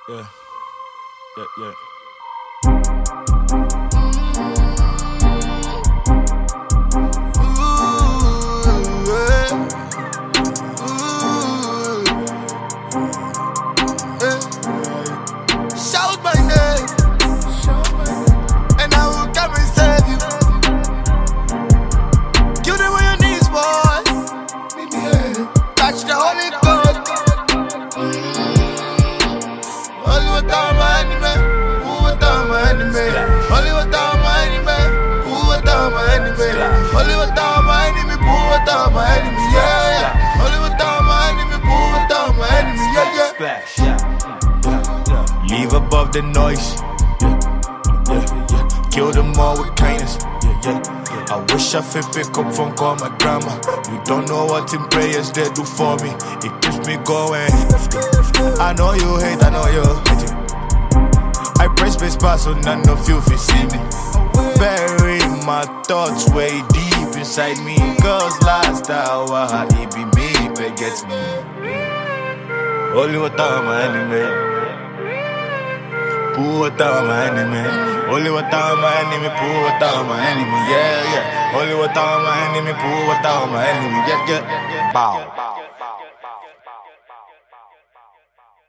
Yeah, yeah, yeah. Shout my name, and I will come and save you. Kill them on your knees, boy. Touch the Holy Ghost. Only what I'm my enemy. Who what I'm my enemy? Only what I'm my enemy. Who what I'm my enemy? Only what I'm my enemy. Who what I'm my enemy? Yeah, yeah. Only what I'm my enemy. Who what I'm my enemy? Yeah, yeah. Splash, yeah. Leave above the noise. Kill them all with kindness. I wish I could pick up phone, call my grandma. You don't know what in prayers they do for me. It keeps me going. I know you hate, I know you hate. I press space pass so none of you will see me. Bury my thoughts way deep inside me. Cause last hour it be me that gets me. Only what I'm my enemy. Who what I'm my enemy? Only what I'm my enemy. Who what I'm my enemy? Yeah, yeah. Only what I'm my enemy. Who what I'm my enemy? Yeah, yeah. Bow.